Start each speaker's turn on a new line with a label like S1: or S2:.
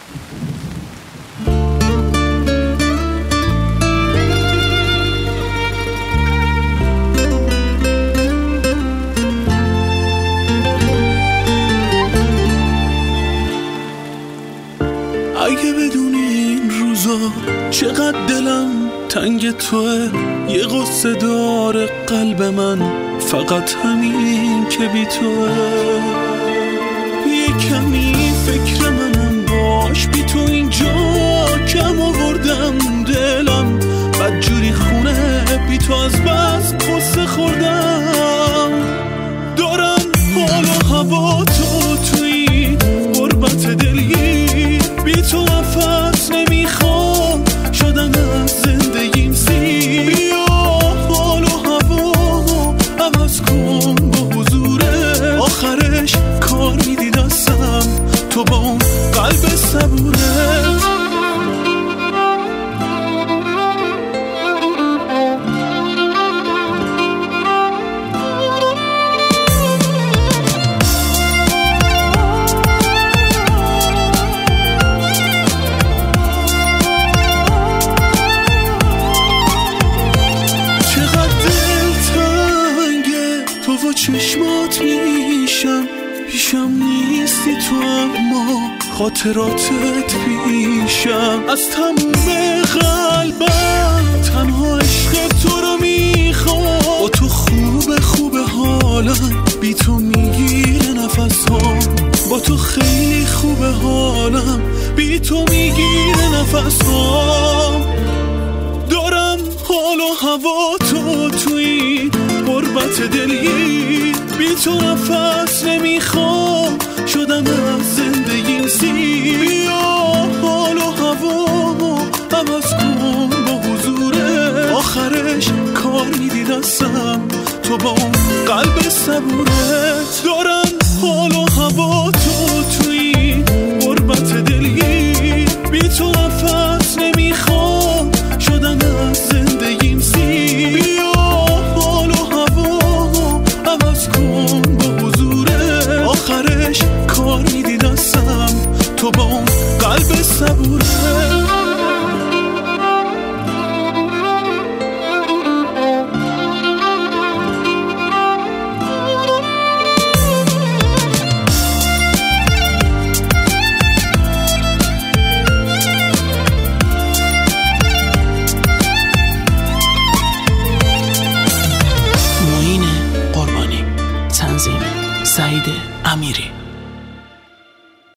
S1: اگه بدونی این روزا چقدر دلم تنگ توه، یه قصه داره قلب من، فقط همین که بی توه. یه کمی فکر منم باش، بی تو اینجا کم آوردم دلم، بدجوری خونه بی تو از بس قصه خوردم. دارم حال و هوا توی غربت دلی، بی تو نفس نمیخوام، شدم از زندگیم سیر. بیا حال و هوا عوض کن با حضوره، آخرش کار میدی دستم تو با اون قلب صبورت. چشمات پیشم نیستی تو، اما خاطراتت پیشم. از تموم قلبم تنها عشق تو رو میخوام، با تو خوبه حالم، بی تو میگیره نفسام. با تو خیلی خوبه حالم، بی تو میگیره نفسام. دارم حال و هوا توی غربت دلی، بی تو نفس نمیخوام، شدم از زندگیم سیر. بیا حال و هوا عوض کن با حضوره، آخرش کار میدی دستم تو با اون قلب صبورت. دارم حال و هوا توی غربت دلی، بی تو نفس نمیخوام، شدم از زندگیم سیر. بیا حال و هوا عوض کن با حضوره، آخرش کار میدی دستم تو با اون قلب صبورت.